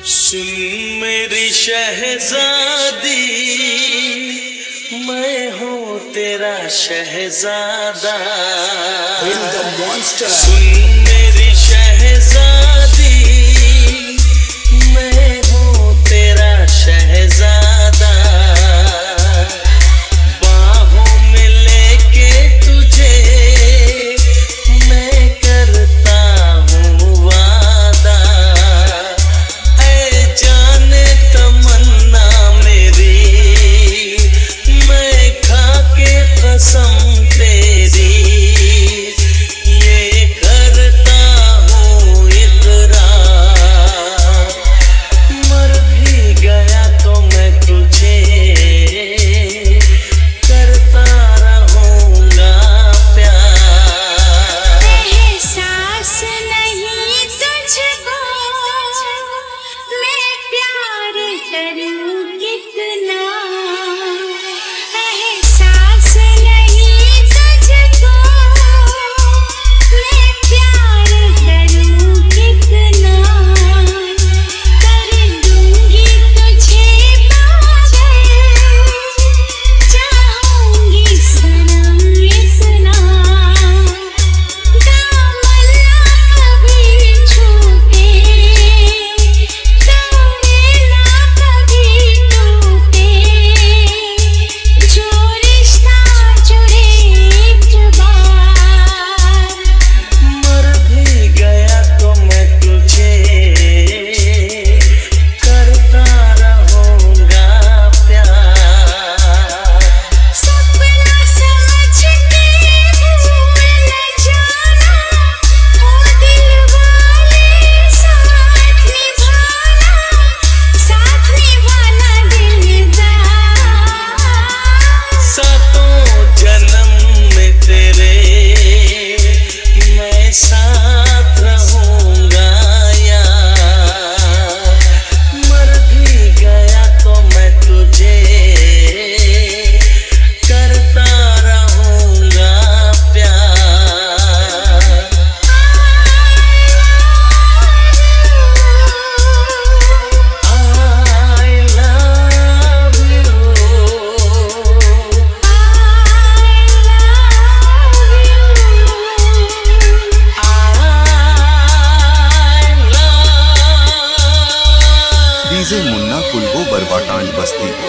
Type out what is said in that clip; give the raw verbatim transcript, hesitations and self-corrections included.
सुन मेरी शहजादी, मैं हूँ तेरा शहजादा। सुन मेरी शहजादी, मैं हूँ तेरा शहजादा। बाहों में लेके तुझे मैं करता हूँ वादा। ऐ जाने तमन्ना मेरी, मैं खा के कसम तेरी ये करता हूँ इकरार। मर भी गया तो मैं तुझे करता रहूँगा प्यार। एहसास नहीं तुझको मैं प्यार करूँ कितना। एहसास नहीं तुझको मैं प्यार करूँ कितना। कर दूंगी तुझे पागल, चाहूंगी सनम इतना। दामन ना कभी छूटे, तुम्हें ना कभी टूटे। जो रिश्ता जुड़े एक बार। मर भी गया तो मैं तुझे करता रहूँगा प्यार। सपना समझ के भूल न जाना, ओ दिल वाले साथ निभाना, साथ निभाना दिलदार। सातों जन्म में तेरे मैं साथ रहूँगा यार। मर भी गया तो मैं तुझे करता रहूँगा प्यार। I love you। DJ Munna Kulbo Barwatand Basti.